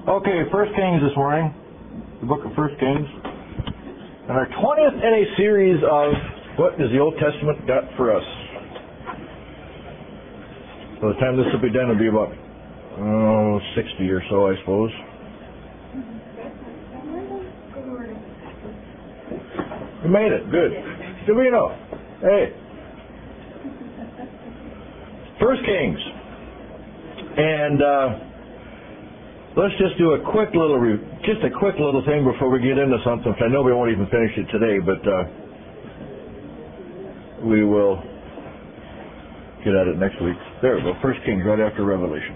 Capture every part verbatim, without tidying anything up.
Okay, First Kings this morning, the book of First Kings, and our twentieth in a series of what does the Old Testament got for us. By the time this will be done, it'll be about oh, sixty or so, I suppose. You made it, good. Good we know. Hey, First Kings, and. Uh, Let's just do a quick little, re- just a quick little thing before we get into something. I know we won't even finish it today, but uh, we will get at it next week. There we go. First Kings, right after Revelation.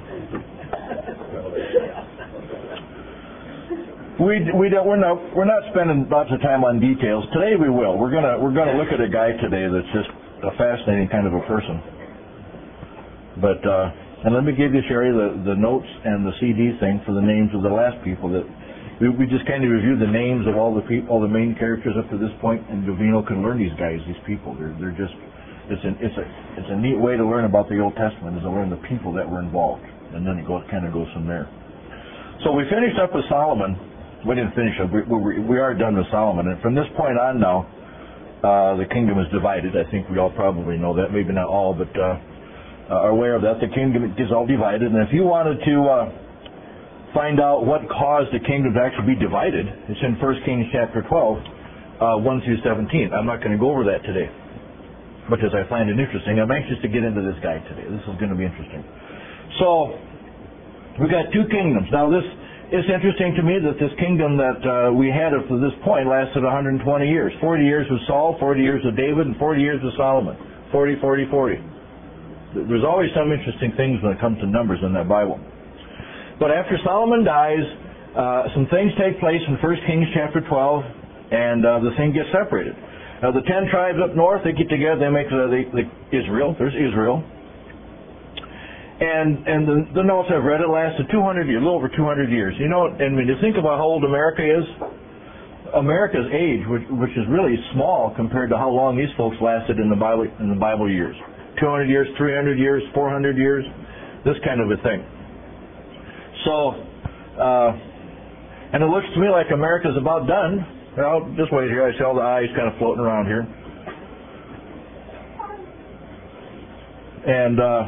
We we don't we're not we're not spending lots of time on details today. We will. We're gonna we're gonna look at a guy today that's just a fascinating kind of a person, but. Uh, And let me give you, Sherry, the, the notes and the C D thing for the names of the last people that we, we just kind of reviewed the names of all the people, all the main characters up to this point, and Dovino can learn these guys, these people. They're they're just it's an it's a it's a neat way to learn about the Old Testament is to learn the people that were involved, and then it goes kind of goes from there. So we finished up with Solomon. We didn't finish up. We we, we are done with Solomon, and from this point on now, uh, the kingdom is divided. I think we all probably know that. Maybe not all, but. Uh, Uh, are aware of that. The kingdom is all divided, and if you wanted to uh, find out what caused the kingdom to actually be divided, it's in First Kings chapter twelve, uh, one through seventeen. I'm not going to go over that today, because I find it interesting. I'm anxious to get into this guy today. This is going to be interesting. So, we've got two kingdoms. Now, this it's interesting to me that this kingdom that uh, we had up to this point lasted one hundred twenty years. forty years with Saul, forty years with David, and forty years with Solomon. forty, forty, forty. There's always some interesting things when it comes to numbers in that Bible. But after Solomon dies, uh, some things take place in First Kings chapter twelve, and uh, the thing gets separated. Now, the ten tribes up north, they get together, they make the, the, the Israel. There's Israel. And and the, the notes I've read, it lasted two hundred years, a little over two hundred years. You know, and when you think about how old America is, America's age, which, which is really small compared to how long these folks lasted in the Bible in the Bible years. two hundred years, three hundred years, four hundred years, this kind of a thing. So, uh, and it looks to me like America's about done. Well, just wait here. I see all the eyes kind of floating around here. And uh,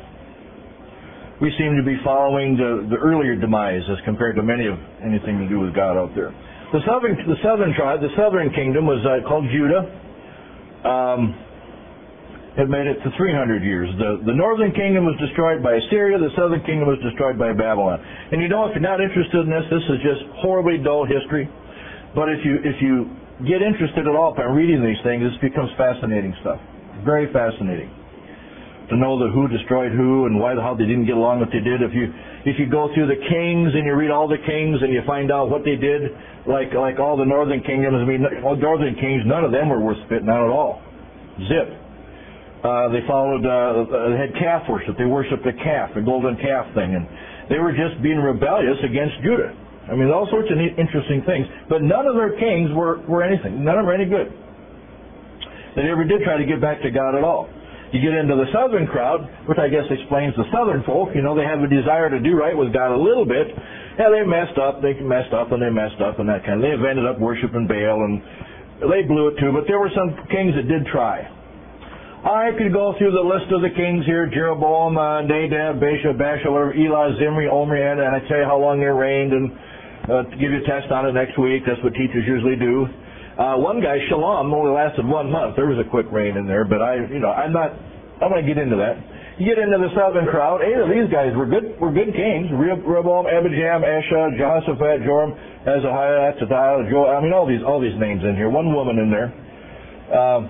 we seem to be following the, the earlier demise as compared to many of anything to do with God out there. The southern, the southern tribe, the southern kingdom was uh, called Judah. Um, Had made it to three hundred years. The, the northern kingdom was destroyed by Assyria. The southern kingdom was destroyed by Babylon. And you know, if you're not interested in this, this is just horribly dull history. But if you if you get interested at all by reading these things, this becomes fascinating stuff. Very fascinating to know the who destroyed who and why how they didn't get along what they did. If you if you go through the kings and you read all the kings and you find out what they did, like like all the northern kingdoms. I mean, all northern kings, none of them were worth spitting out at all. Zip. Uh, they followed, uh, they had calf worship. They worshipped a calf, a golden calf thing, and they were just being rebellious against Judah. I mean, all sorts of neat, interesting things. But none of their kings were, were anything. None of them were any good. They never did try to get back to God at all. You get into the southern crowd, which I guess explains the southern folk. You know, they have a desire to do right with God a little bit. Yeah, they messed up, they messed up, and they messed up, and that kind of. They've ended up worshiping Baal, and they blew it too. But there were some kings that did try. I could go through the list of the kings here: Jeroboam, uh, Nadab, Baasha, Baasha, whatever, Elah, Zimri, Omri, and, and I tell you how long they reigned, and uh, to give you a test on it next week. That's what teachers usually do. Uh, one guy, Shalom, only lasted one month. There was a quick reign in there, but I, you know, I'm not. I'm going to get into that. You get into the southern crowd. Eight of these guys were good. Were good kings: Rehoboam, Abijam, Asa, Jehoshaphat, Joram, Ahaziah, Atzadiah, Joel. I mean, all these, all these names in here. One woman in there. Um,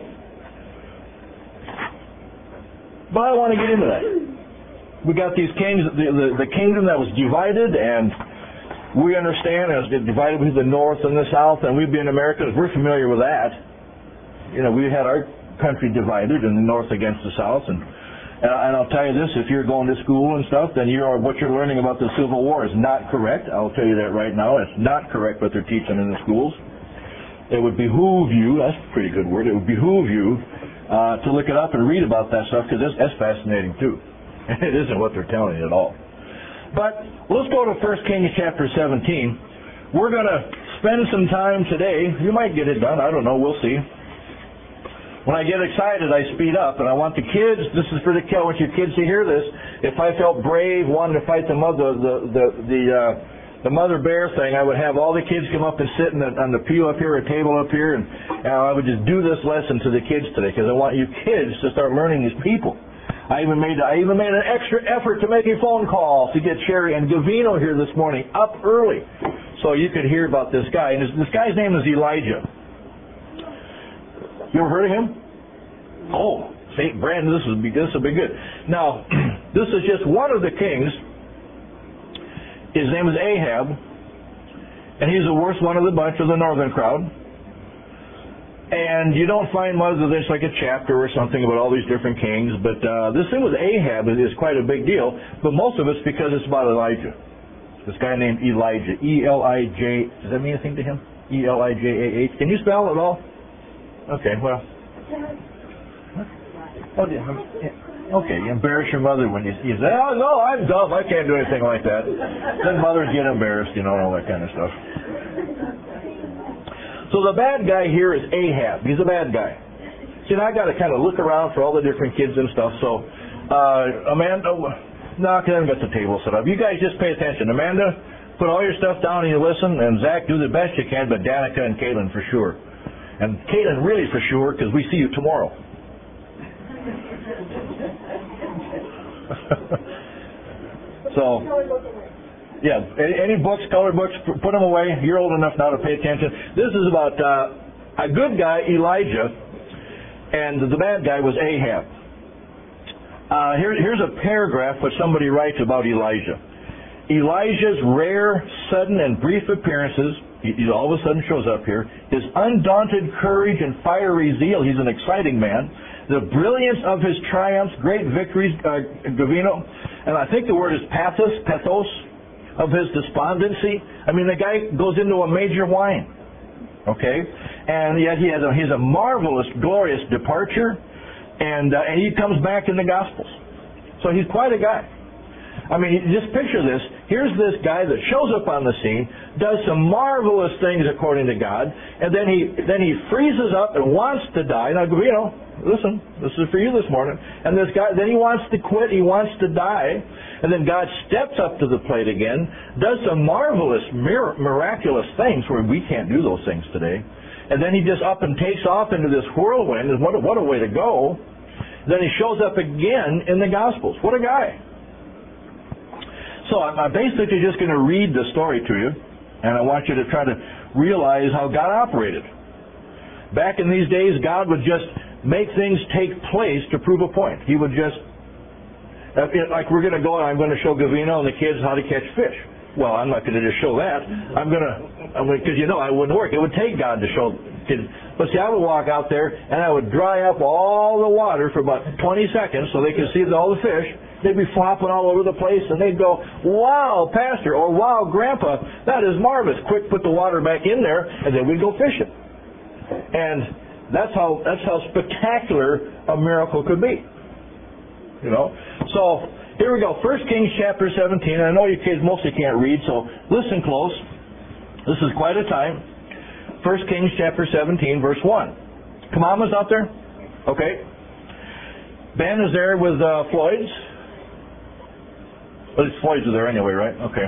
But I want to get into that. We got these kings, the, the, the kingdom that was divided, and we understand it was divided between the north and the south, and we've been Americans, we're familiar with that. You know, we had our country divided, and the north against the south, and, and I'll tell you this, if you're going to school and stuff, then you're, what you're learning about the Civil War is not correct. I'll tell you that right now. It's not correct what they're teaching in the schools. It would behoove you, that's a pretty good word, it would behoove you Uh, to look it up and read about that stuff, because that's fascinating too. It isn't what they're telling you at all. But let's go to First Kings chapter seventeen. We're going to spend some time today. You might get it done. I don't know. We'll see. When I get excited, I speed up, and I want the kids. This is for the kids. I want your kids to hear this. If I felt brave, wanted to fight the mother, the the the uh, the mother bear thing, I would have all the kids come up and sit in the, on the pew up here, or table up here, and, and I would just do this lesson to the kids today because I want you kids to start learning these people. I even made I even made an extra effort to make a phone call to get Sherry and Gavino here this morning, up early, so you could hear about this guy. And this, this guy's name is Elijah. You ever heard of him? Oh, Saint Brandon, this will be this will be good. Now, this is just one of the kings. His name is Ahab, and he's the worst one of the bunch of the northern crowd. And you don't find much of this like a chapter or something about all these different kings, but uh, this thing with Ahab is quite a big deal. But most of it's because it's about Elijah. This guy named Elijah, E L I J. Does that mean anything to him? E L I J A H. Can you spell it all? Okay, well. Oh, okay, you embarrass your mother when you, you say, oh, no, I'm dumb. I can't do anything like that. Then mothers get embarrassed, you know, and all that kind of stuff. So the bad guy here is Ahab. He's a bad guy. See, now I got to kind of look around for all the different kids and stuff. So, uh, Amanda, no, I haven't got the table set up. You guys just pay attention. Amanda, put all your stuff down and you listen. And Zach, do the best you can, but Danica and Caitlin for sure. And Caitlin really for sure, because we see you tomorrow. So, yeah, any books, colored books, put them away. You're old enough now to pay attention. This is about uh, a good guy, Elijah, and the bad guy was Ahab. Uh, here, here's a paragraph what somebody writes about Elijah. Elijah's rare, sudden, and brief appearances, he, he all of a sudden shows up here, his undaunted courage and fiery zeal, he's an exciting man, the brilliance of his triumphs, great victories, uh, Gavino, and I think the word is pathos, pathos, of his despondency. I mean, the guy goes into a major whine, okay? And yet he has a, he's a marvelous, glorious departure, and, uh, and he comes back in the Gospels. So he's quite a guy. I mean, just picture this. Here's this guy that shows up on the scene, does some marvelous things according to God, and then he then he freezes up and wants to die. Now, you know, listen, this is for you this morning. And this guy, then he wants to quit. He wants to die. And then God steps up to the plate again, does some marvelous, mir- miraculous things where we can't do those things today. And then he just up and takes off into this whirlwind. And what a, what a way to go. Then he shows up again in the Gospels. What a guy. So I'm basically just going to read the story to you, and I want you to try to realize how God operated. Back in these days, God would just make things take place to prove a point. He would just, like we're going to go and I'm going to show Gavino and the kids how to catch fish. Well, I'm not going to just show that. I'm going to, because you know, I wouldn't work. It would take God to show kids. But see, I would walk out there and I would dry up all the water for about twenty seconds so they could see all the fish. They'd be flopping all over the place, and they'd go, wow, Pastor, or wow, Grandpa, that is marvelous. Quick, put the water back in there, and then we'd go fishing. And that's how that's how spectacular a miracle could be. You know? So, here we go. First Kings chapter seventeen. I know you kids mostly can't read, so listen close. This is quite a time. First Kings chapter seventeen, verse one. Come on, was out there? Okay. Ben is there with uh, Floyd's. Well, it's Floyd's are there anyway, right? Okay.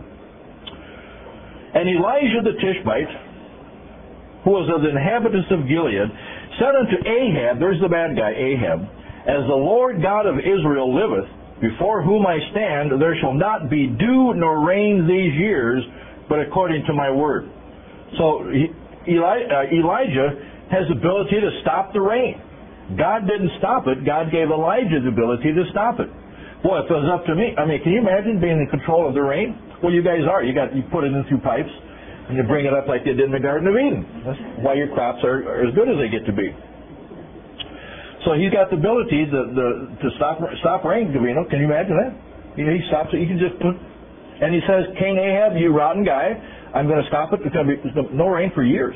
And Elijah the Tishbite, who was of the inhabitants of Gilead, said unto Ahab, there's the bad guy, Ahab, as the Lord God of Israel liveth, before whom I stand, there shall not be dew nor rain these years, but according to my word. So Eli, uh, Elijah has the ability to stop the rain. God didn't stop it. God gave Elijah the ability to stop it. Boy, if it was up to me, I mean, can you imagine being in control of the rain? Well, you guys are. You got you put it in through pipes, and you bring it up like they did in the Garden of Eden. That's why your crops are, are as good as they get to be. So he's got the ability to, the, to stop stop rain. You know, can you imagine that? You know, he stops it. You can just put, and he says, King Ahab, you rotten guy, I'm going to stop it. There's going to be there's no rain for years.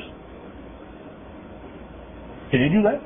Can you do that?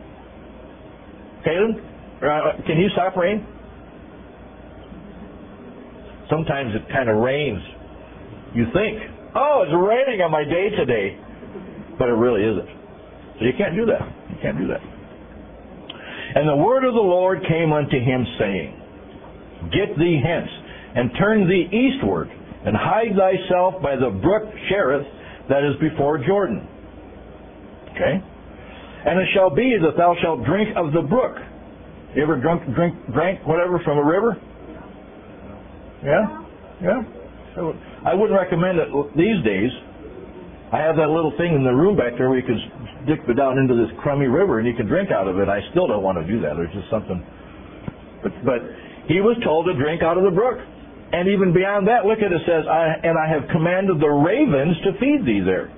Caleb, uh, can you stop rain? sometimes it kind of rains. You think, oh, it's raining on my day today. But it really isn't. So you can't do that. You can't do that. And the word of the Lord came unto him, saying, Get thee hence, and turn thee eastward, and hide thyself by the brook Cherith that is before Jordan. Okay? And it shall be that thou shalt drink of the brook. You ever drunk, drink, drank whatever from a river? Yeah? Yeah? So I wouldn't recommend it these days. I have that little thing in the room back there where you can stick it down into this crummy river and you can drink out of it. I still don't want to do that. There's just something. But, but he was told to drink out of the brook. And even beyond that, look at it, it says, I, and I have commanded the ravens to feed thee there.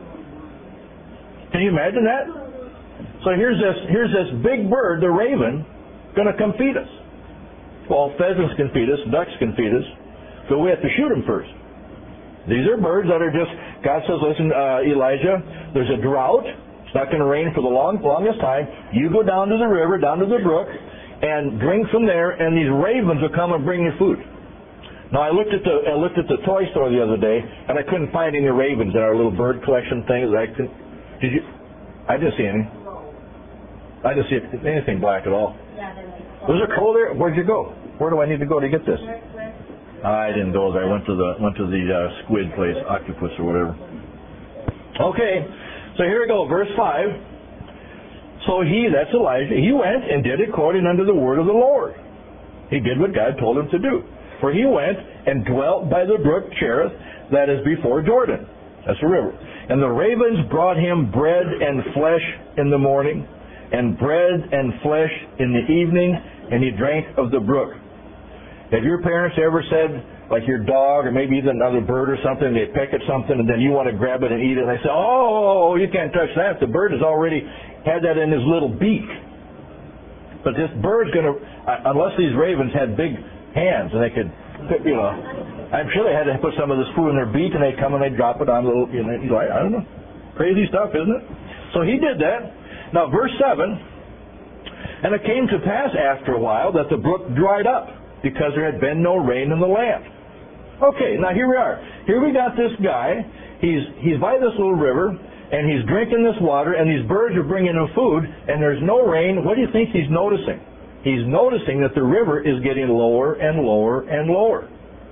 Can you imagine that? So here's this, here's this big bird, the raven, going to come feed us. Well, pheasants can feed us, ducks can feed us, but we have to shoot them first. These are birds that are just, God says, listen, uh, Elijah, there's a drought. It's not going to rain for the long, longest time. You go down to the river, down to the brook, and drink from there, and these ravens will come and bring you food. Now, I looked at the I looked at the toy store the other day, and I couldn't find any ravens in our little bird collection thing. I couldn't, did you? I didn't see any. I didn't see anything black at all. Was there coal there? Where'd you go? Where do I need to go to get this? I didn't go there. I went to the went to the uh, squid place, octopus or whatever. Okay, so here we go, verse five. So he, that's Elijah, he went and did according unto the word of the Lord. He did what God told him to do. For he went and dwelt by the brook Cherith that is before Jordan. That's a river. And the ravens brought him bread and flesh in the morning, and bread and flesh in the evening, and he drank of the brook. Have your parents ever said, like your dog or maybe even another bird or something, they peck at something and then you want to grab it and eat it, and they say, oh, you can't touch that. The bird has already had that in his little beak. But this bird's going to, unless these ravens had big hands and they could, you know, I'm sure they had to put some of this food in their beak and they'd come and they'd drop it on a little, you know, I don't know. Crazy stuff, isn't it? So he did that. Now, verse seven, and it came to pass after a while that the brook dried up, because there had been no rain in the land. Okay, now here we are. Here we got this guy. He's he's by this little river, and he's drinking this water, and these birds are bringing him food, and there's no rain. What do you think he's noticing? He's noticing that the river is getting lower and lower and lower.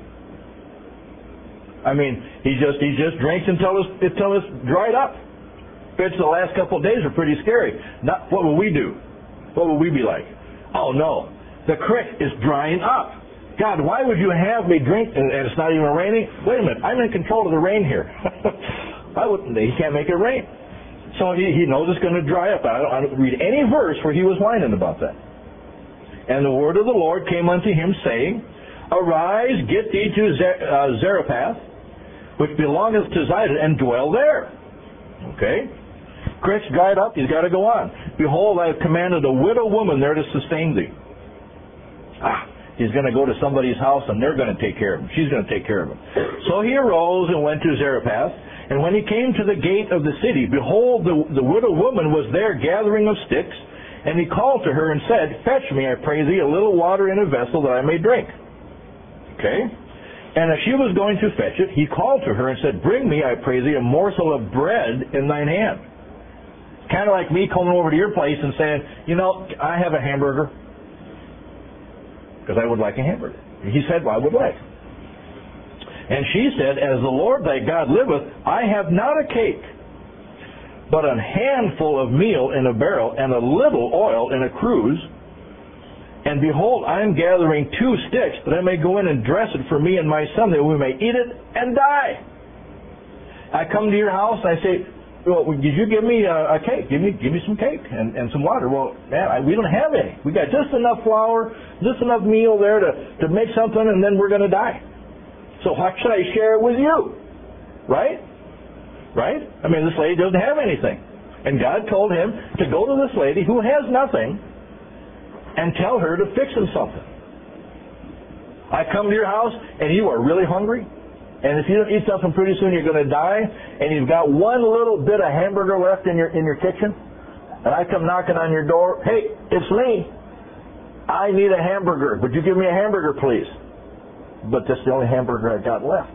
I mean, he just he just drinks until it's, until it's dried up. It's the last couple of days are pretty scary. Not, what will we do? What will we be like? Oh, no. The creek is drying up. God, why would you have me drink and, and it's not even raining? Wait a minute, I'm in control of the rain here. Why wouldn't they? He can't make it rain. So he, he knows it's going to dry up. I don't, I don't read any verse where he was whining about that. And the word of the Lord came unto him, saying, Arise, get thee to Zer- uh, Zarephath, which belongeth to Zidon, and dwell there. Okay? Creek's dried up, he's got to go on. Behold, I have commanded a widow woman there to sustain thee. Ah, he's going to go to somebody's house and they're going to take care of him. She's going to take care of him. So he arose and went to Zarephath. And when he came to the gate of the city, behold, the, the widow woman was there gathering of sticks. And he called to her and said, Fetch me, I pray thee, a little water in a vessel that I may drink. Okay? And as she was going to fetch it, he called to her and said, Bring me, I pray thee, a morsel of bread in thine hand. Kind of like me coming over to your place and saying, you know, I have a hamburger. Because I would like a hamburger. He said, well, I would like. And she said, As the Lord thy God liveth, I have not a cake, but a handful of meal in a barrel, and a little oil in a cruse. And behold, I am gathering two sticks, that I may go in and dress it for me and my son, that we may eat it and die. I come to your house, and I say, well, did you give me a, a cake? Give me, give me some cake and, and some water. Well, man, I, we don't have any. We got just enough flour, just enough meal there to, to make something, and then we're going to die. So how should I share it with you? Right? Right? I mean, this lady doesn't have anything. And God told him to go to this lady who has nothing and tell her to fix him something. I come to your house, and you are really hungry. And if you don't eat something pretty soon, you're going to die. And you've got one little bit of hamburger left in your in your kitchen. And I come knocking on your door. Hey, it's me. I need a hamburger. Would you give me a hamburger, please? but that's the only hamburger I got left.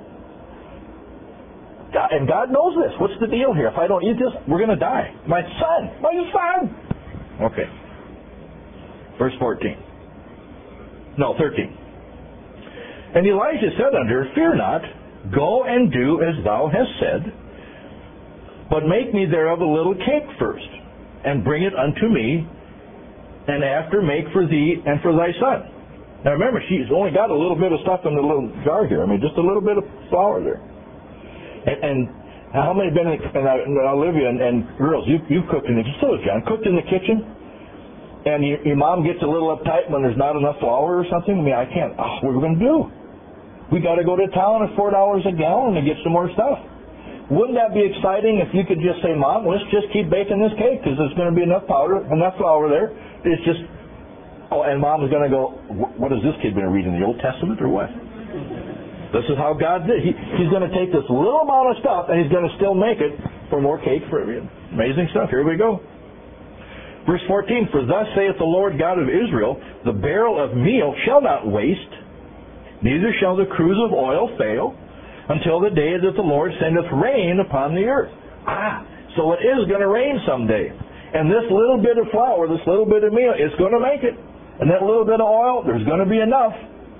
God, and God knows this. What's the deal here? If I don't eat this, we're going to die. My son, my son. Okay. Verse fourteen. No, thirteen. And Elijah said unto her, Fear not, go and do as thou hast said, but make me thereof a little cake first, and bring it unto me, and after make for thee and for thy son. Now remember, she's only got a little bit of stuff in the little jar here. I mean, just a little bit of flour there. And, and how many have been in, and, I, and Olivia and, and girls, you, you've cooked in the kitchen, so John, cooked in the kitchen, and your, your mom gets a little uptight when there's not enough flour or something? I mean, I can't, oh, what are we going to do? We got to go to town at four dollars a gallon to get some more stuff. Wouldn't that be exciting if you could just say, Mom, let's just keep baking this cake because there's going to be enough powder, enough flour there. It's just, oh, and Mom is going to go, what has this kid been reading, the Old Testament or what? This is how God did. He, he's going to take this little amount of stuff and he's going to still make it for more cake for you. Amazing stuff. Here we go. Verse fourteen, For thus saith the Lord God of Israel, the barrel of meal shall not waste, neither shall the cruse of oil fail, until the day that the Lord sendeth rain upon the earth. Ah, so it is going to rain someday. And this little bit of flour, this little bit of meal, it's going to make it. And that little bit of oil, there's going to be enough.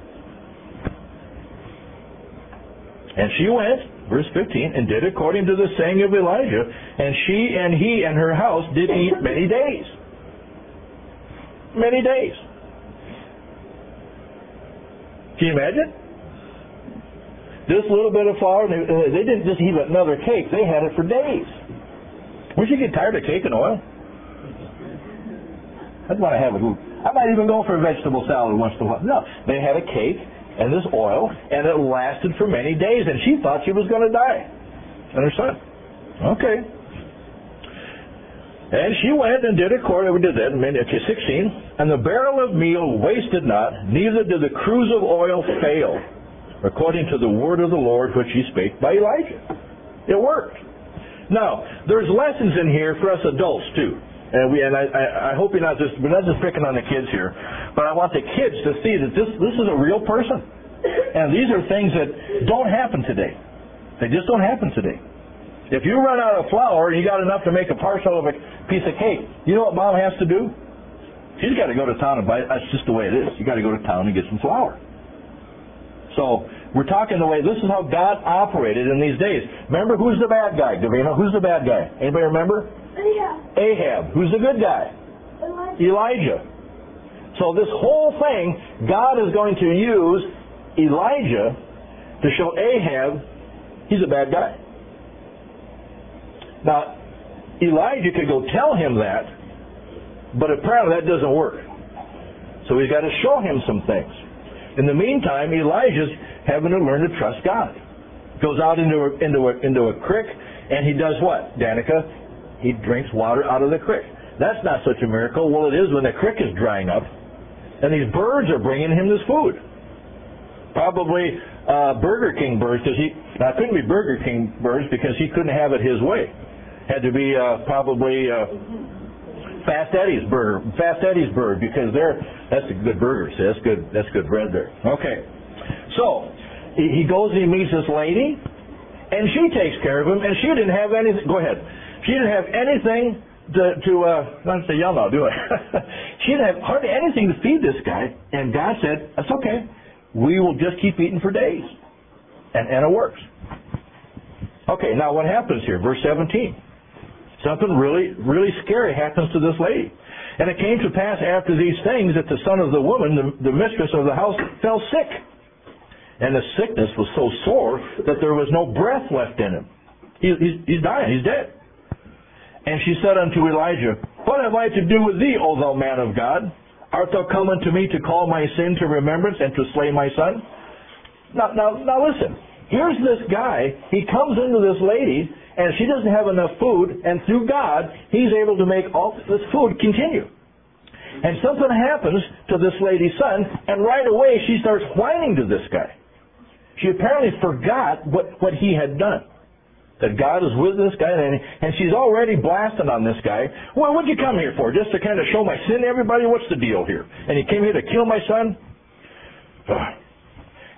And she went, verse fifteen, and did according to the saying of Elijah, and she and he and her house did eat many days. Many days. Can you imagine? This little bit of flour, they, they didn't just eat another cake, they had it for days. Would you get tired of cake and oil? I'd want to have it. I might even go for a vegetable salad once in a while. No, they had a cake and this oil, and it lasted for many days, and she thought she was going to die. And her son. Okay. And she went and did according, we did that, okay, sixteen, and the barrel of meal wasted not, neither did the cruse of oil fail, according to the word of the Lord which he spake by Elijah. It worked. Now, there's lessons in here for us adults too. And we and I, I, I hope you're not just we're not just picking on the kids here, but I want the kids to see that this this is a real person. And these are things that don't happen today. They just don't happen today. If you run out of flour and you got enough to make a parcel of a piece of cake, you know what Mom has to do? She's got to go to town and buy it. That's just the way it is. You got to go to town and get some flour. So we're talking the way, this is how God operated in these days. Remember, who's the bad guy, Davina? Who's the bad guy? Anybody remember? Ahab. Ahab. Who's the good guy? Elijah. Elijah. So this whole thing, God is going to use Elijah to show Ahab he's a bad guy. Now, Elijah could go tell him that, but apparently that doesn't work. So he's got to show him some things. In the meantime, Elijah's having to learn to trust God. Goes out into a, into a, into a creek, and he does what, Danica? He drinks water out of the creek. That's not such a miracle. Well, it is when the creek is drying up, and these birds are bringing him this food. Probably uh, Burger King birds, because he now it couldn't be Burger King birds because he couldn't have it his way. Had to be uh, probably uh, Fast Eddie's burger, Fast Eddie's bird, because they're that's a good burger. See, that's good. That's good bread there. Okay, so he goes and he meets this lady, and she takes care of him, and she didn't have anything. Go ahead. She didn't have anything to to uh, not to say yell now, do I? She didn't have hardly anything to feed this guy, and God said, "That's okay. We will just keep eating for days," and and it works. Okay, now what happens here? Verse seventeen. Something really, really scary happens to this lady. And it came to pass after these things that the son of the woman, the, the mistress of the house, fell sick. And the sickness was so sore that there was no breath left in him. He, he's, he's dying. He's dead. And she said unto Elijah, What have I to do with thee, O thou man of God? Art thou come unto me to call my sin to remembrance and to slay my son? Now, now, now listen. Here's this guy. He comes into this lady, and she doesn't have enough food, and through God, he's able to make all this food continue. And something happens to this lady's son, and right away she starts whining to this guy. She apparently forgot what, what he had done. That God is with this guy, and, and she's already blasting on this guy. Well, what'd you come here for? Just to kind of show my sin to everybody? What's the deal here? And you came here to kill my son? Ugh.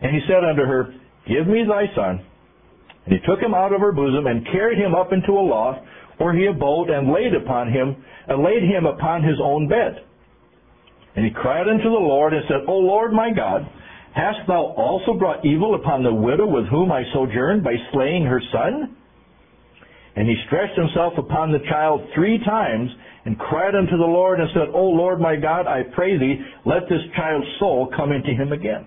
And he said unto her, Give me thy son. And he took him out of her bosom, and carried him up into a loft, where he abode, and laid upon him, and laid him upon his own bed. And he cried unto the Lord, and said, O Lord my God, hast thou also brought evil upon the widow with whom I sojourned, by slaying her son? And he stretched himself upon the child three times, and cried unto the Lord, and said, O Lord my God, I pray thee, let this child's soul come into him again.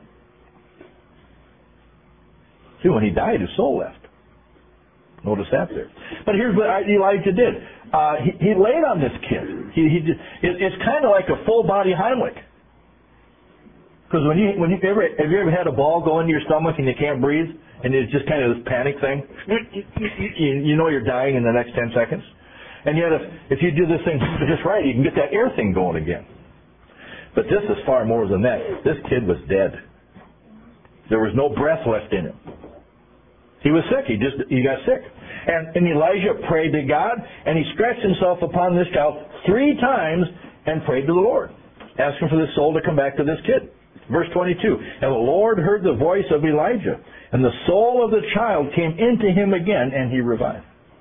See, when he died, his soul left. Notice that there. But here's what Elijah did. Uh, he, he laid on this kid. He, he did, it, it's kind of like a full-body Heimlich. Because when you when you ever have you ever had a ball go into your stomach and you can't breathe, and it's just kind of this panic thing. You, you know you're dying in the next ten seconds. And yet, if, if you do this thing just right, you can get that air thing going again. But this is far more than that. This kid was dead. There was no breath left in him. He was sick. He just he got sick. And, and Elijah prayed to God, and he stretched himself upon this child three times and prayed to the Lord, asking for this soul to come back to this kid. Verse twenty-two, And the Lord heard the voice of Elijah, and the soul of the child came into him again, and he revived.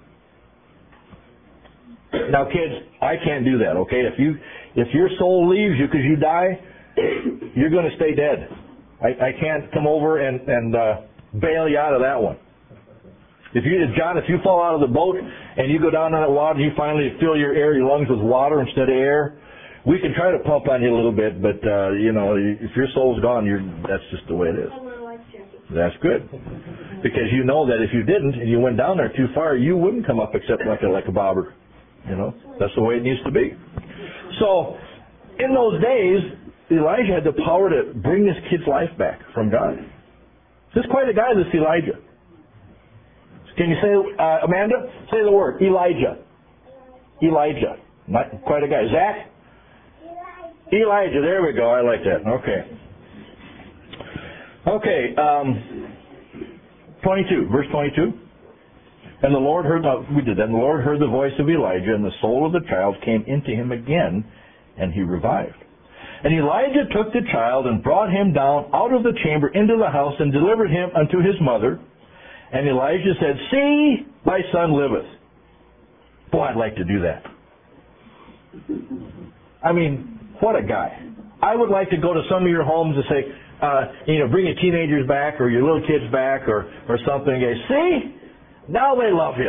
Now, kids, I can't do that, okay? If you if your soul leaves you because you die, you're going to stay dead. I, I can't come over and, and uh, bail you out of that one. If you, John, if you fall out of the boat and you go down in that water, you finally fill your air, your lungs with water instead of air, we can try to pump on you a little bit, but, uh, you know, if your soul's gone, you're, that's just the way it is. That's good. Because you know that if you didn't and you went down there too far, you wouldn't come up except like a, like a bobber. You know, that's the way it needs to be. So, in those days, Elijah had the power to bring this kid's life back from God. This is quite a guy, this Elijah. Can you say, uh, Amanda, say the word, Elijah. Elijah. Not quite a guy. Zach? Elijah, there we go. I like that. Okay. Okay, um, twenty-two, verse twenty-two. And the Lord heard, uh, we did that, and the Lord heard the voice of Elijah, and the soul of the child came into him again, and he revived. And Elijah took the child and brought him down out of the chamber into the house and delivered him unto his mother. And Elijah said, See, thy son liveth. Boy, I'd like to do that. I mean, what a guy. I would like to go to some of your homes and say, uh, you know, bring your teenagers back or your little kids back or, or something and say, see, now they love you.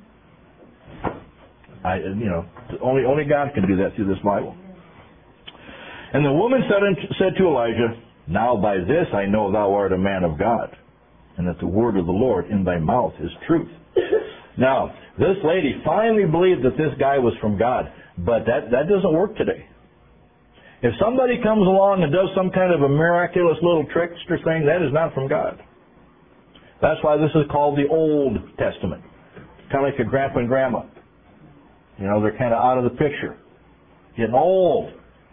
I, you know, only only God can do that through this Bible. And the woman said, said to Elijah, Now by this I know thou art a man of God, and that the word of the Lord in thy mouth is truth. Now, this lady finally believed that this guy was from God, but that, that doesn't work today. If somebody comes along and does some kind of a miraculous little trickster thing, that is not from God. That's why this is called the Old Testament. Kind of like your grandpa and grandma. You know, they're kind of out of the picture. Getting old.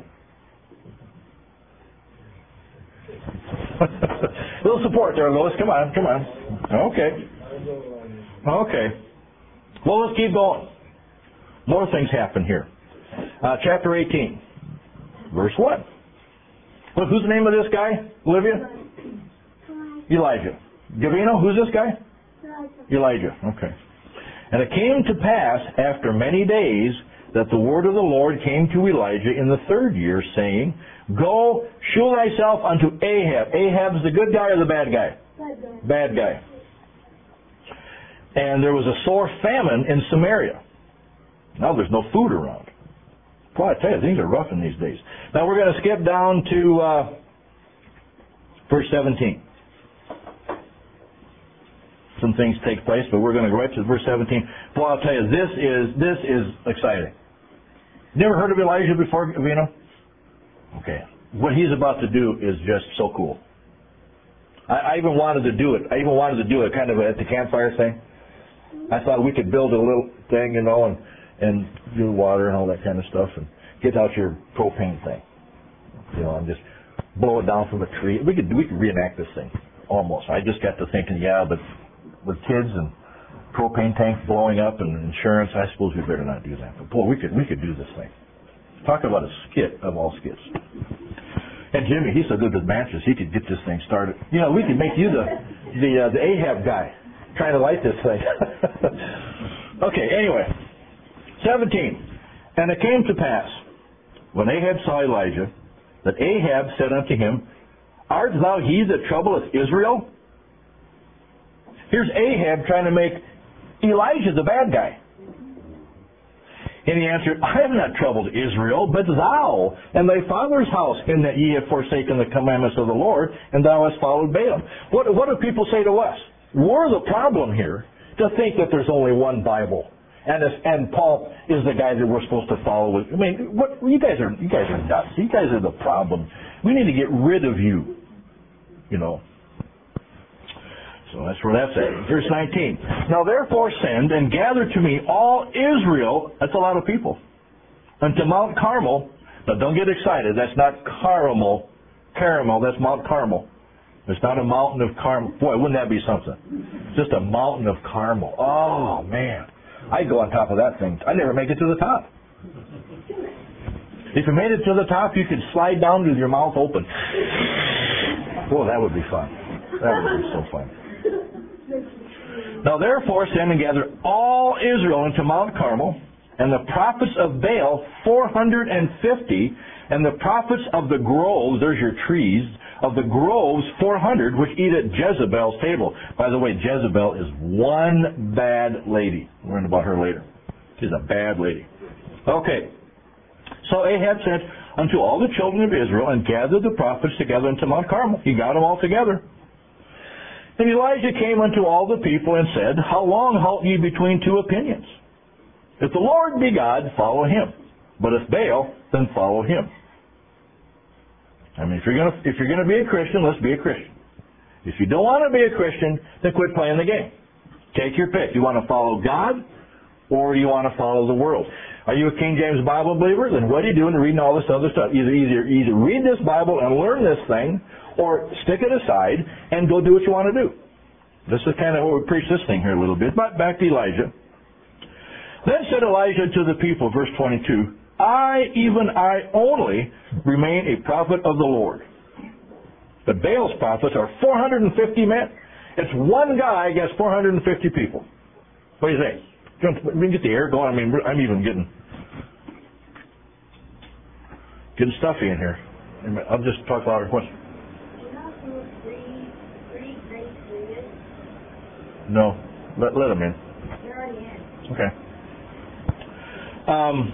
A little support there, Lois. Come on, come on. Okay. Okay. Well, let's keep going. More things happen here. Uh, chapter eighteen. Verse one. Look, who's the name of this guy, Olivia? Elijah. Gavino, who's this guy? Elijah. Okay. And it came to pass after many days that the word of the Lord came to Elijah in the third year, saying, Go, shew thyself unto Ahab. Ahab's the good guy or the bad guy? Bad guy. Bad guy. And there was a sore famine in Samaria. Now there's no food around. Boy, I tell you, things are rough in these days. Now we're going to skip down to uh, verse seventeen. Some things take place, but we're going to go right to verse seventeen. Boy, I'll tell you, this is this is exciting. Never heard of Elijah before, Vino? Okay. What he's about to do is just so cool. I, I even wanted to do it. I even wanted to do it kind of at the campfire thing. I thought we could build a little thing, you know, and, and do water and all that kind of stuff, and get out your propane thing, you know, and just blow it down from a tree. We could we could reenact this thing almost. I just got to thinking, yeah, but with kids and propane tanks blowing up and insurance, I suppose we better not do that. But boy, we could we could do this thing. Talk about a skit of all skits. And Jimmy, he's so good with matches, he could get this thing started. You know, we could make you the the, uh, the Ahab guy trying to light this thing. Okay, anyway. seventeen. And it came to pass, when Ahab saw Elijah, that Ahab said unto him, Art thou he that troubleth Israel? Here's Ahab trying to make Elijah the bad guy. And he answered, I have not troubled Israel, but thou and thy father's house, in that ye have forsaken the commandments of the Lord, and thou hast followed Balaam. What, what do people say to us? We're the problem here to think that there's only one Bible, and it's, and Paul is the guy that we're supposed to follow. I mean, what, you guys are you guys are nuts. You guys are the problem. We need to get rid of you. You know. So that's where that's at. Verse nineteen. Now therefore send and gather to me all Israel, that's a lot of people, unto Mount Carmel. Now don't get excited. That's not Carmel. Caramel, that's Mount Carmel. It's not a mountain of Carmel. Boy, wouldn't that be something? Just a mountain of Carmel. Oh, man. I'd go on top of that thing. I never make it to the top. If you made it to the top, you could slide down with your mouth open. Boy, that would be fun. That would be so fun. Now therefore send and gather all Israel into Mount Carmel, and the prophets of Baal four hundred fifty, and the prophets of the groves, there's your trees, of the groves four hundred, which eat at Jezebel's table. By the way, Jezebel is one bad lady. We'll learn about her later. She's a bad lady. Okay. So Ahab said unto all the children of Israel, and gathered the prophets together unto Mount Carmel. He got them all together. And Elijah came unto all the people and said, How long halt ye between two opinions? If the Lord be God, follow him. But if Baal, then follow him. I mean, if you're gonna if you're gonna be a Christian, let's be a Christian. If you don't want to be a Christian, then quit playing the game. Take your pick. You want to follow God, or you want to follow the world? Are you a King James Bible believer? Then what are you doing reading all this other stuff? Either either either read this Bible and learn this thing, or stick it aside and go do what you want to do. This is kind of what we preach this thing here a little bit. But back to Elijah. Then said Elijah to the people, verse twenty-two, I, even I only, remain a prophet of the Lord. But Baal's prophets are four hundred fifty men. It's one guy against four hundred fifty people. What do you think? We can get the air going. I mean, I'm even getting getting stuffy in here. I'll just talk louder. Question. No, let let them in. They're already in. Okay. Um.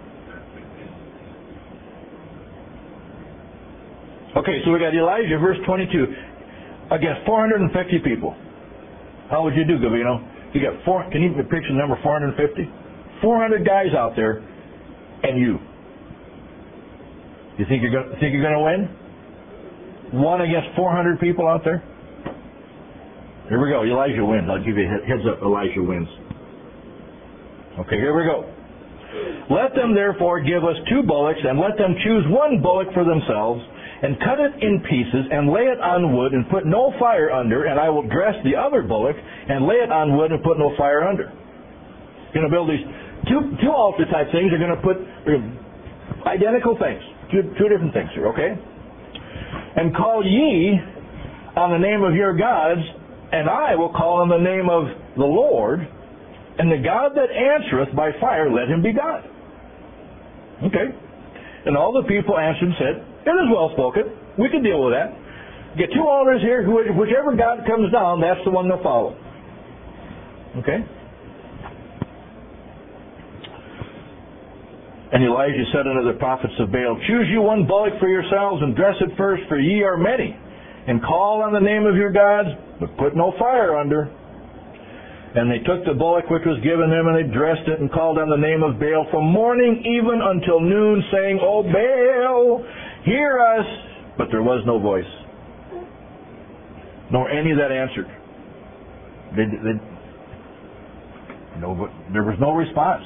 Okay, so we got Elijah, verse twenty-two, against four hundred fifty people. How would you do, Gavino? You got four. Can you picture the number four hundred fifty? four hundred guys out there, and you. You think you're going? Think you're going to win? One against four hundred people out there. Here we go. Elijah wins. I'll give you a heads up. Elijah wins. Okay, here we go. Let them therefore give us two bullocks, and let them choose one bullock for themselves, and cut it in pieces, and lay it on wood, and put no fire under, and I will dress the other bullock, and lay it on wood, and put no fire under. You're going to build these two two altar type things. You're going to put identical things, two, two different things here, okay? And call ye on the name of your gods, and I will call on the name of the Lord, and the God that answereth by fire, let him be God. Okay. And all the people answered and said, It is well spoken. We can deal with that. Get two altars here. Whichever God comes down, that's the one they'll follow. Okay? And Elijah said unto the prophets of Baal, Choose you one bullock for yourselves, and dress it first, for ye are many. And call on the name of your gods, but put no fire under. And they took the bullock which was given them, and they dressed it, and called on the name of Baal from morning even until noon, saying, O Baal, hear us. But there was no voice, nor any that answered. They, they, no, there was no response.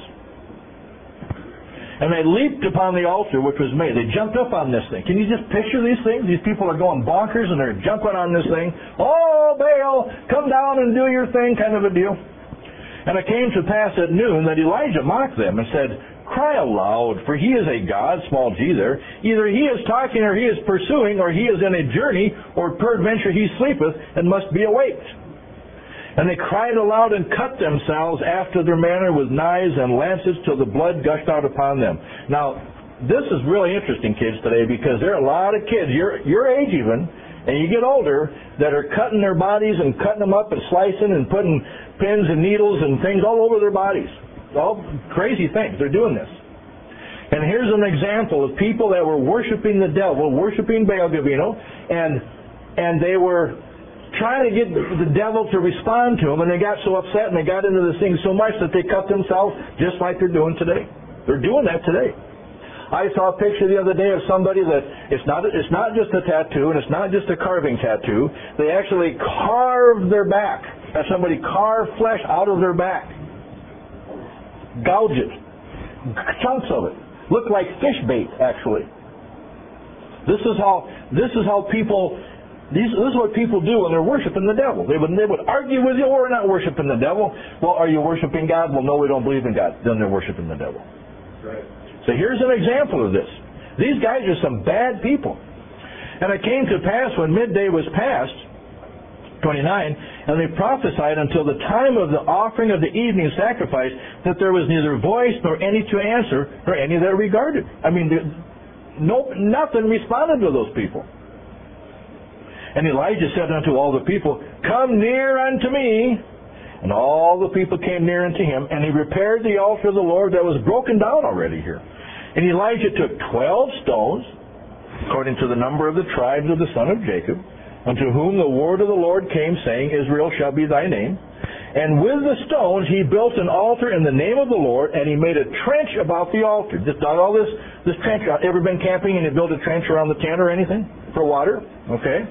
And they leaped upon the altar which was made. They jumped up on this thing. Can you just picture these things? These people are going bonkers and they're jumping on this thing. Oh, Baal, come down and do your thing, kind of a deal. And it came to pass at noon that Elijah mocked them and said, cry aloud, for he is a God, small g there. Either he is talking, or he is pursuing, or he is in a journey, or peradventure he sleepeth, and must be awaked. And they cried aloud and cut themselves after their manner with knives and lances till the blood gushed out upon them. Now, this is really interesting, kids, today, because there are a lot of kids, your, your age even, and you get older, that are cutting their bodies and cutting them up and slicing and putting pins and needles and things all over their bodies. All crazy things. They're doing this. And here's an example of people that were worshiping the devil, worshiping Baal Gavino, and and they were trying to get the devil to respond to them, and they got so upset and they got into this thing so much that they cut themselves just like they're doing today. They're doing that today. I saw a picture the other day of somebody that it's not it's not just a tattoo and it's not just a carving tattoo. They actually carved their back. Have somebody carve flesh out of their back, gouge it, chunks of it, look like fish bait actually. This is how this is how people. These, this is what people do when they're worshiping the devil. They would, they would argue with you, oh, we're not worshiping the devil. Well, are you worshiping God? Well, no, we don't believe in God. Then they're worshiping the devil. Right. So here's an example of this. These guys are some bad people. And it came to pass when midday was past, twenty-nine, and they prophesied until the time of the offering of the evening sacrifice that there was neither voice nor any to answer, nor any that regarded. I mean, no, nothing responded to those people. And Elijah said unto all the people, come near unto me. And all the people came near unto him, and he repaired the altar of the Lord that was broken down already here. And Elijah took twelve stones, according to the number of the tribes of the son of Jacob, unto whom the word of the Lord came, saying, Israel shall be thy name. And with the stones he built an altar in the name of the Lord, and he made a trench about the altar. Just not all this, this trench. Ever been camping and you build a trench around the tent or anything for water? Okay.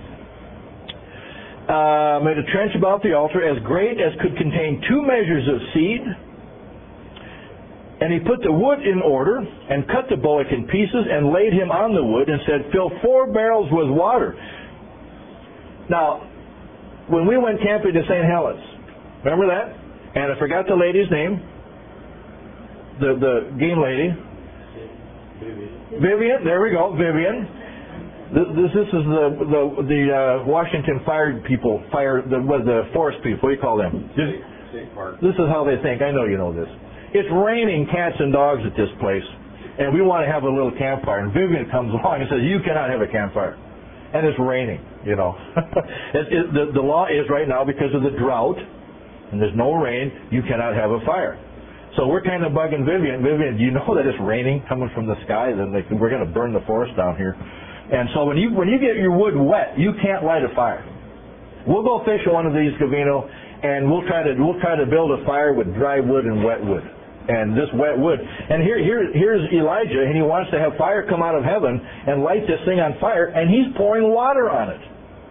Uh, made a trench about the altar as great as could contain two measures of seed. And he put the wood in order and cut the bullock in pieces and laid him on the wood and said, fill four barrels with water. Now, when we went camping to Saint Helens, remember that? And I forgot the lady's name. The, the game lady. Vivian. Vivian, there we go, Vivian. This, this is the the, the uh, Washington fire people, fire the what the forest people. What do you call them? This, this is how they think. I know you know this. It's raining cats and dogs at this place, and we want to have a little campfire. And Vivian comes along and says, "You cannot have a campfire," and it's raining. You know, it, it, the the law is right now because of the drought, and there's no rain. You cannot have a fire. So we're kind of bugging Vivian. Vivian, do you know that it's raining coming from the sky? Then like, we're going to burn the forest down here. And so when you when you get your wood wet, you can't light a fire. We'll go fish one of these, Gavino, and we'll try to we'll try to build a fire with dry wood and wet wood. And this wet wood. And here here here's Elijah, and he wants to have fire come out of heaven and light this thing on fire, and he's pouring water on it.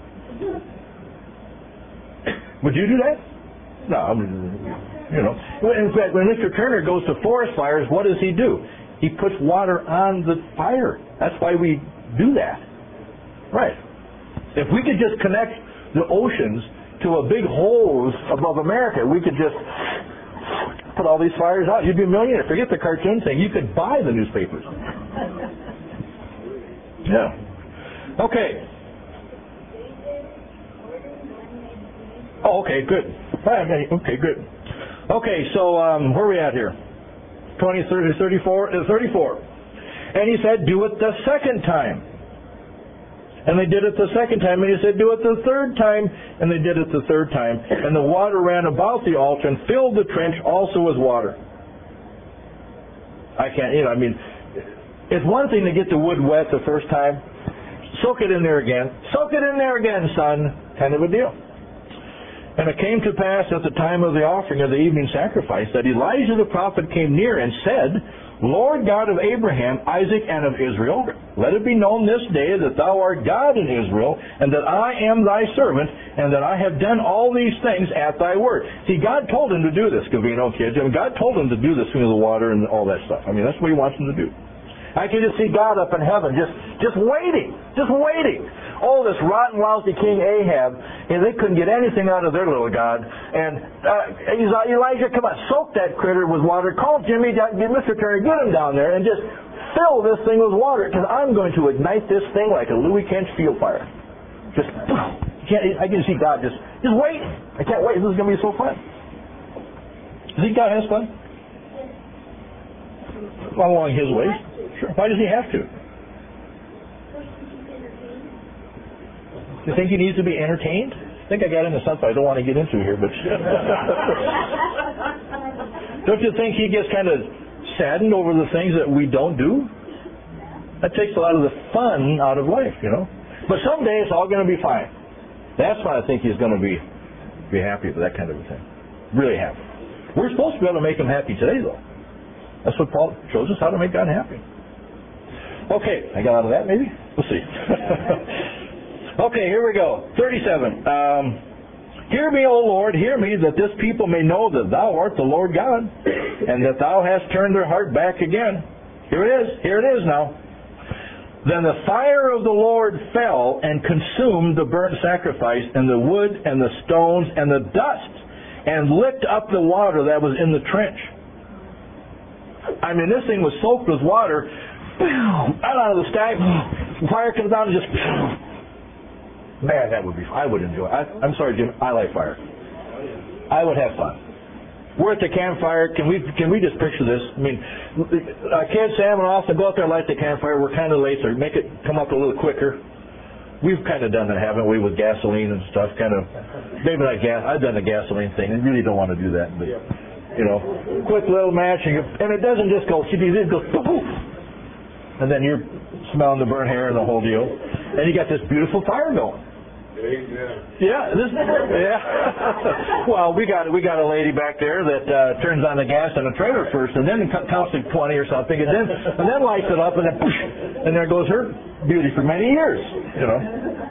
Would you do that? No, I mean, you know. In fact, when Mister Turner goes to forest fires, what does he do? He puts water on the fire. That's why we do that. Right. If we could just connect the oceans to a big hose above America, we could just put all these fires out. You'd be a millionaire. Forget the cartoon thing. You could buy the newspapers. Yeah. Okay. Oh, okay, good. Okay, good. Okay, so um, where are we at here? twenty, thirty, thirty-four? thirty-four. And he said, do it the second time. And they did it the second time. And he said, do it the third time. And they did it the third time. And the water ran about the altar and filled the trench also with water. I can't, you know, I mean, it's one thing to get the wood wet the first time. Soak it in there again. Soak it in there again, son. Kind of a deal. And it came to pass at the time of the offering of the evening sacrifice that Elijah the prophet came near and said, Lord God of Abraham, Isaac, and of Israel, let it be known this day that thou art God in Israel, and that I am thy servant, and that I have done all these things at thy word. See, God told him to do this, Gavino kids. I mean, God told him to do this through the water and all that stuff. I mean, that's what he wants him to do. I can just see God up in heaven, just just waiting, just waiting. Oh, this rotten, lousy King Ahab, and they couldn't get anything out of their little God. And uh, Elijah, come on, soak that critter with water. Call Jimmy, get Mister Turner, get him down there, and just fill this thing with water, because I'm going to ignite this thing like a Louis Kench field fire. Just, can't, I can see God just, just wait. I can't wait. This is going to be so fun. You think God has fun? Along His ways? Sure. Why does He have to? Do you think He needs to be entertained? I think I got into something I don't want to get into here, but don't you think He gets kind of saddened over the things that we don't do? That takes a lot of the fun out of life, you know. But someday it's all going to be fine. That's why I think He's going to be be happy with that kind of a thing. Really happy. We're supposed to be able to make Him happy today, though. That's what Paul shows us, how to make God happy. Okay, I got out of that maybe? We'll see. Okay, here we go. thirty-seven. Um, Hear me, O Lord, hear me, that this people may know that Thou art the Lord God, and that Thou hast turned their heart back again. Here it is. Here it is now. Then the fire of the Lord fell and consumed the burnt sacrifice, and the wood, and the stones, and the dust, and licked up the water that was in the trench. I mean, this thing was soaked with water. Out of the sky, fire comes down and just... Man, that would be... I would enjoy it. I, I'm sorry, Jim. I like fire. I would have fun. We're at the campfire. Can we can we just picture this? I mean, uh, kids, Sam and Austin, go out there and light the campfire. We're kind of late, so make it come up a little quicker. We've kind of done that, haven't we, with gasoline and stuff? Kind of, maybe not gas. I've done the gasoline thing. I really don't want to do that, but you know, quick little match, and, and it doesn't just go. It goes poof, and then you're smelling the burnt hair and the whole deal, and you got this beautiful fire going. Amen. Yeah, this yeah. Well, we got we got a lady back there that uh, turns on the gas in a trailer first, and then counts to twenty or something, and then and then lights it up, and then poosh, and there goes her beauty for many years. You know.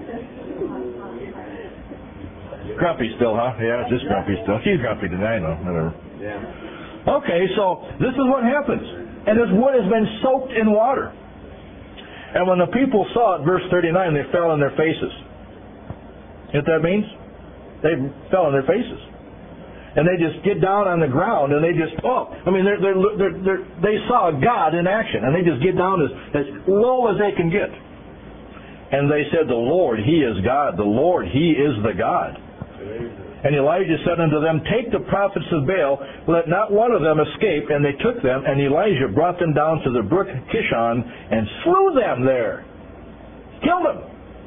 Grumpy still, huh? Yeah, just grumpy still. She's grumpy today, I know. Whatever. Yeah. Okay, so this is what happens, and this wood has been soaked in water, and when the people saw it, verse thirty-nine, they fell on their faces. You know what that means? They fell on their faces. And they just get down on the ground and they just, oh, I mean, they're, they're, they're, they're, they saw God in action, and they just get down as, as low as they can get. And they said, the Lord, He is God. The Lord, He is the God. And Elijah said unto them, take the prophets of Baal, let not one of them escape. And they took them, and Elijah brought them down to the brook Kishon and slew them there. Killed them.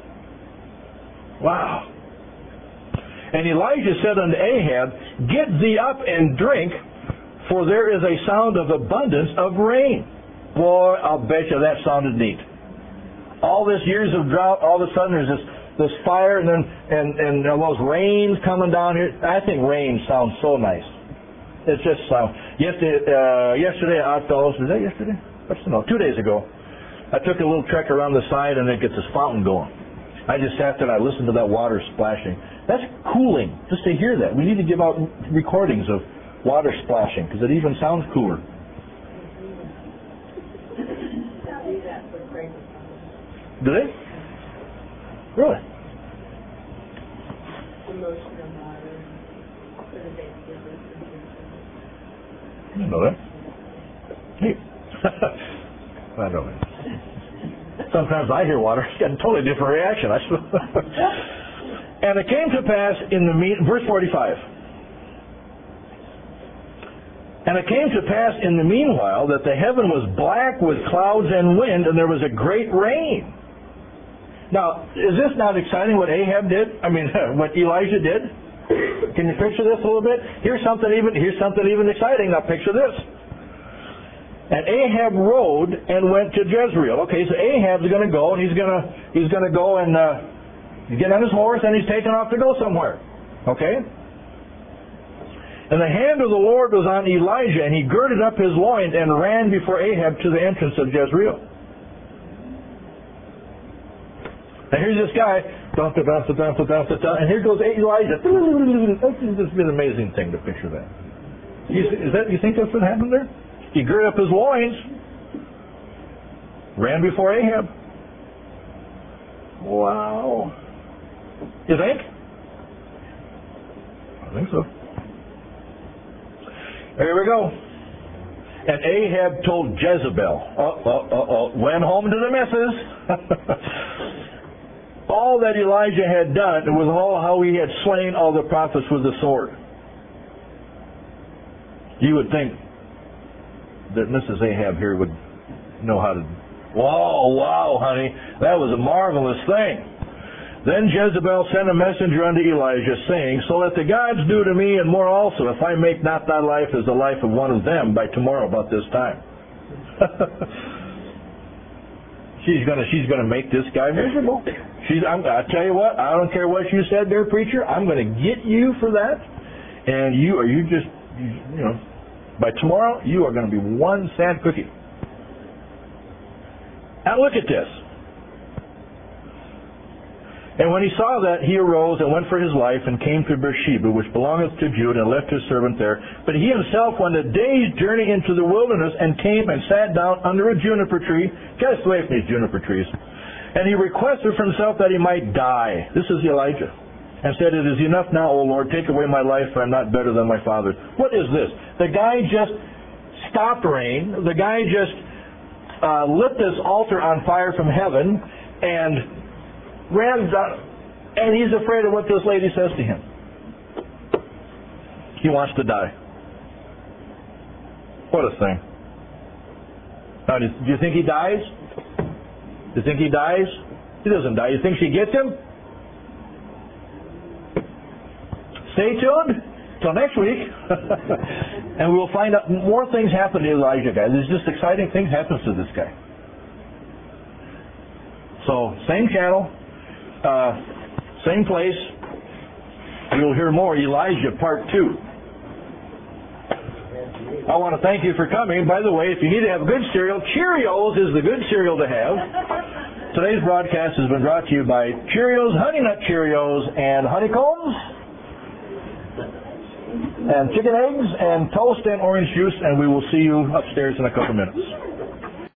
Wow. And Elijah said unto Ahab, get thee up and drink, for there is a sound of abundance of rain. Boy, I'll bet you that sounded neat. All this years of drought, all of a sudden there's this, this fire, and then and, and those rains coming down here. I think rain sounds so nice. It just sounds... Yesterday, uh, yesterday Odd Fellows, was that yesterday? What's the, no, two days ago, I took a little trek around the side, and it gets this fountain going. I just sat there and I listened to that water splashing. That's cooling, just to hear that. We need to give out recordings of water splashing, because it even sounds cooler. Do they? Really? I didn't know that. Hey. I don't know. Sometimes I hear water, it's got a totally different reaction. And it came to pass in the mean, verse forty-five. And it came to pass in the meanwhile that the heaven was black with clouds and wind, and there was a great rain. Now, is this not exciting what Ahab did? I mean, what Elijah did? Can you picture this a little bit? Here's something even here's something even exciting. Now picture this. And Ahab rode and went to Jezreel. Okay, so Ahab's going to go, and he's going to he's going to go and uh, get on his horse, and he's taking off to go somewhere. Okay. And the hand of the Lord was on Elijah, and he girded up his loins and ran before Ahab to the entrance of Jezreel. And here's this guy, dun, dun, dun, dun, dun, dun, dun, and here goes Elijah. This is an amazing thing to picture that. You, is that. You think that's what happened there? He girded up his loins, Ran before Ahab. Wow. You think? I think so. Here we go. And Ahab told Jezebel, oh, oh, oh, oh, went home to the missus, all that Elijah had done was all how he had slain all the prophets with the sword. You would think that Missus Ahab here would know how to, whoa, wow, honey, that was a marvelous thing. Then Jezebel sent a messenger unto Elijah, saying, so let the gods do to me and more also, if I make not thy life as the life of one of them by tomorrow about this time. she's gonna she's gonna make this guy miserable. She's I'm I tell you what, I don't care what you said there, preacher, I'm gonna get you for that. And you are you just you, you know by tomorrow you are gonna be one sad cookie. Now look at this. And when he saw that, he arose and went for his life and came to Beersheba, which belongeth to Judah, and left his servant there. But he himself went a day's journey into the wilderness and came and sat down under a juniper tree. Get us away from these juniper trees. And he requested for himself that he might die. This is Elijah. And said, it is enough now, O Lord, take away my life, for I am not better than my father's. What is this? The guy just stopped rain. The guy just uh, lit this altar on fire from heaven and ran down, and he's afraid of what this lady says to him. He wants to die. What a thing. Now, do you think he dies? Do you think he dies? He doesn't die. You think she gets him? Stay tuned till next week. And we'll find out more things happen to Elijah, guys. There's just exciting things happen to this guy. So, same channel. Uh, same place. You'll hear more Elijah Part two. I want to thank you for coming. By the way, if you need to have good cereal, Cheerios is the good cereal to have. Today's broadcast has been brought to you by Cheerios, Honey Nut Cheerios, and honeycombs, and chicken eggs, and toast and orange juice, and we will see you upstairs in a couple minutes.